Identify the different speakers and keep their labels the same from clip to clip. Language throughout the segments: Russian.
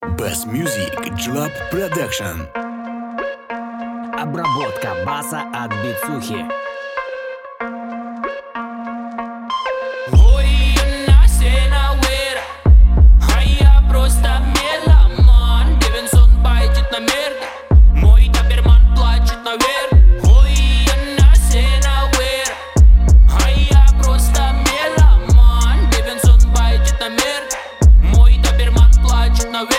Speaker 1: Bass Music Drop Production.
Speaker 2: Обработка баса от Бицухи.
Speaker 3: Ой, она сена уэра, а я просто меломан. Девинсон байтит на мерда, мой доберман плачет наверх. Ой, она сена уэра, а я просто меломан. Девинсон байтит на мерда, мой доберман плачет наверх.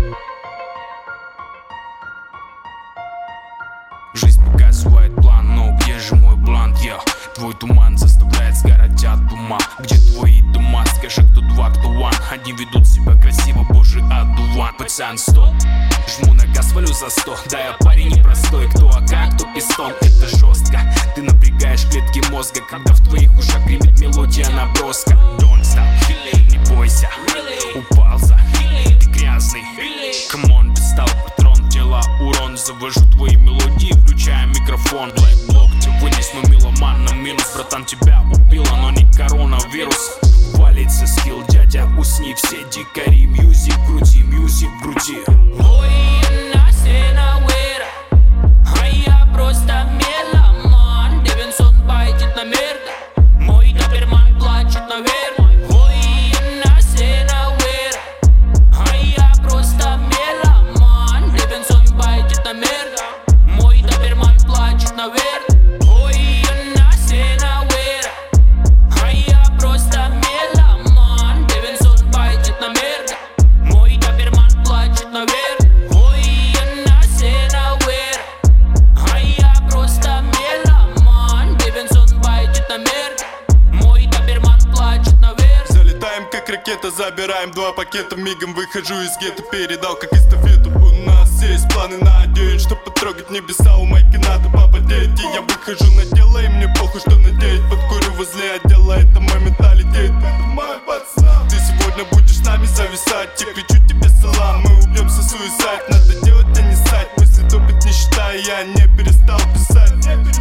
Speaker 4: Жизнь показывает план, но где же мой блант, я? Твой туман заставляет сгорать от ума. Где твои дома? Скажи, кто два, кто one. Одни ведут себя красиво, боже, одуван. Пацан, стоп, жму на газ, валю за 100. Да, я парень непростой, кто АК, кто пистон. Это жестко, ты напрягаешь клетки мозга, когда в твоих ушах гремит мелодия наброска. Don't stop, не бойся, упался, ты грязный. Come on, достал патрон, тела урон. Завожу твои мелодии, включая микрофон. Black Block, тебя вынес, но меломан на минус. Братан, тебя убило, но не коронавирус. Валится скилл, дядя, усни, все дикари. Мьюзик в груди, мьюзик в груди.
Speaker 3: Ой, она сена уэра, а я просто меломан. Девинсон байтит на мерда, мой доберман плачет наверх. Ой, она сена уэра, а я просто меломан. Девинсон байтит на мерда, мой доберман плачет наверх. Ой, она сена уэра, а я просто меломан. Девинсон байтит на мерда, мой доберман плачет наверх. Ой, она сена уэра, а я просто меломан. Девинсон байтит на мерда, мой доберман плачет наверх.
Speaker 5: Залетаем как ракета, забираем 2 пакета. Мигом выхожу из гетто, передал как эстафету. У нас есть планы на день, чтоб потрогать небеса. У майки надо попотеть, и я выхожу на дело. И мне похуй, что надеть. Подкурю возле отдела, это мой менталитет. Это мой пацан. Ты сегодня будешь с нами зависать. Я кричу тебе салам, мы убьемся суицид. Надо делать, а не ссать. Мысли топят, не считая, я не перестал писать.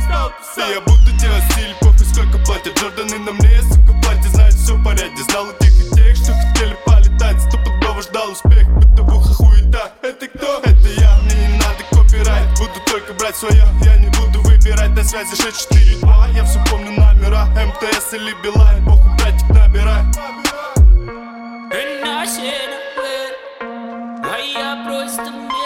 Speaker 5: И я буду делать стиль, похуй сколько платят. Джорданы на мне, сука, платье, знает все в порядке. Знал у тех и тех, что хотели полетать. Стопудово ждал успех, бытовуха хуета. Это кто? Это я, мне не надо копирайт. Буду только брать свое, я не буду выбирать. На связи 642, я все помню номера. МТС или Билайн, похуй, братик, набирай.
Speaker 3: Она сена уэра, а я просто